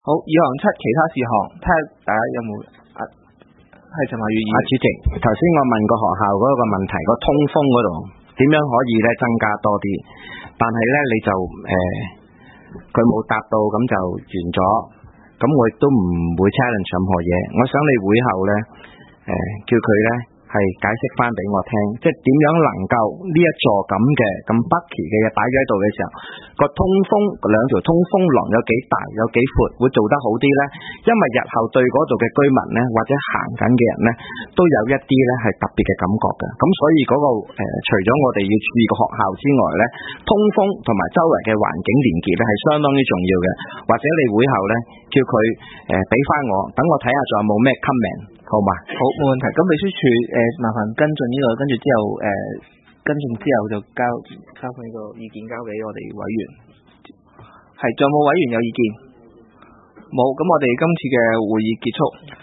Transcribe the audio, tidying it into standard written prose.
好，以行七其他事項，睇下大家有冇係陳華宇議員。 主席，頭先我問個學校嗰個問題，個通風嗰度點樣可以咧增加多啲，但係咧你就佢冇答到，咁就完咗，咁我亦都唔會 challenge 任何嘢。我想你會後咧叫佢咧係解釋翻俾我聽，即係點樣能夠呢一座咁嘅咁北奇嘅嘢擺咗喺度嘅時候，個通風兩條通風廊有幾大有幾闊，會做得好啲呢？因為日後對嗰度嘅居民呢，或者行緊嘅人呢，都有一啲呢係特別嘅感覺嘅。咁所以嗰個除咗我哋要注意個學校之外呢，通風同埋周圍嘅環境連結呢係相當之重要嘅。或者你會後呢，叫佢俾翻我，等我睇下仲有冇咩 comment。好嘛？ 好，冇問題。咁秘書處麻煩跟進呢個，跟住之後跟進之後就交翻呢個意見交俾我哋委員。係，仲有冇委員有意見？冇，咁我哋今次嘅會議結束。